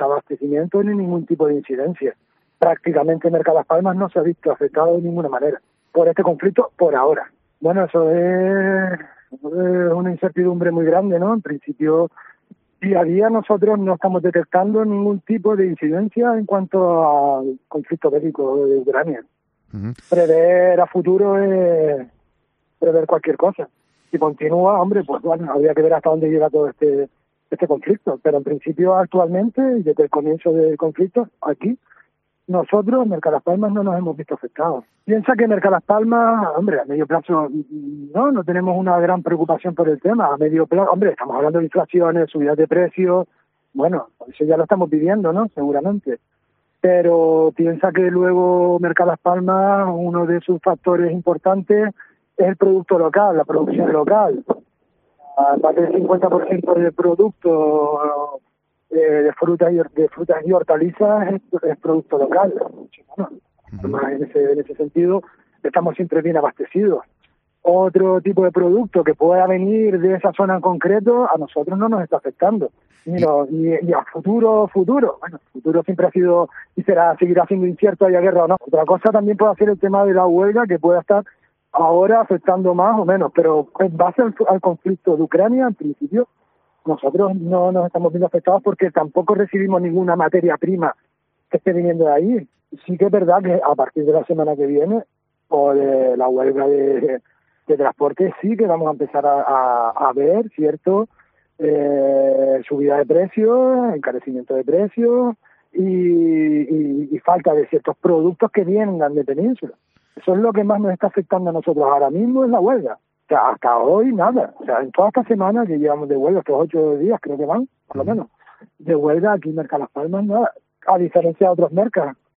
desabastecimiento ni ningún tipo de incidencia. Prácticamente Mercadas Palmas no se ha visto afectado de ninguna manera por este conflicto por ahora. Bueno, eso es una incertidumbre muy grande, ¿no? En principio, día a día nosotros no estamos detectando ningún tipo de incidencia en cuanto al conflicto bélico de Ucrania. Prever a futuro es prever cualquier cosa. Si continúa, hombre, pues bueno, habría que ver hasta dónde llega todo este conflicto. Pero en principio, actualmente, desde el comienzo del conflicto, aquí, nosotros, Mercadas Palmas, no nos hemos visto afectados. Piensa que Mercadas Palmas, hombre, a medio plazo no tenemos una gran preocupación por el tema. A medio plazo, hombre, estamos hablando de inflaciones, subidas de precios, bueno, eso ya lo estamos viviendo, ¿no? Seguramente. Pero piensa que luego Mercadas Palmas, uno de sus factores importantes es el producto local, la producción local. Más del 50% del producto de frutas y hortalizas es producto local. Bueno, en ese sentido estamos siempre bien abastecidos. Otro tipo de producto que pueda venir de esa zona en concreto a nosotros no nos está afectando. Y a futuro, bueno, futuro siempre ha sido y seguirá siendo incierto, haya guerra o no. Otra cosa también puede ser el tema de la huelga, que pueda estar ahora afectando más o menos, pero en base al conflicto de Ucrania, en principio, nosotros no nos estamos viendo afectados porque tampoco recibimos ninguna materia prima que esté viniendo de ahí. Sí que es verdad que a partir de la semana que viene, o de la huelga de transporte, sí que vamos a empezar a ver, ¿cierto?, subida de precios, encarecimiento de precios y falta de ciertos productos que vengan de península. Eso es lo que más nos está afectando a nosotros ahora mismo, es la huelga. O sea, hasta hoy nada. O sea, en toda esta semana que llevamos de huelga, estos 8 días creo que van, por lo menos, de huelga aquí en Mercadas Palmas, nada. A diferencia de otros mercados